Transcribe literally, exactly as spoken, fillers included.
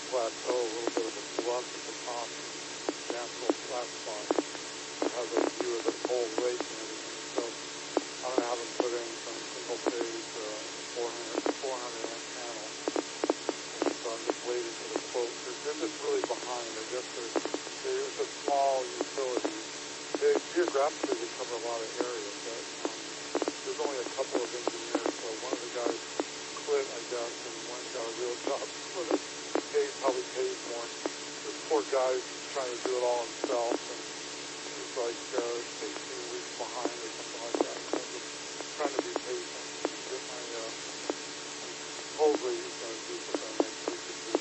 plateau, a little bit of a bluff at the top, natural flat spot. It has a view of the whole lake and everything. So I'm going to have them put in some single phase uh, four hundred, four hundred amp panel. And so I'm just waiting for the quote. They're, they're just really behind. I guess they're, they're it's a small utility. They, geographically, they cover a lot of area, but um, there's only a couple of engineers. So one of the guys quit, I guess, and one got a real job. So that pays, probably pays more. This poor guy's trying to do it all himself, and he's like, uh,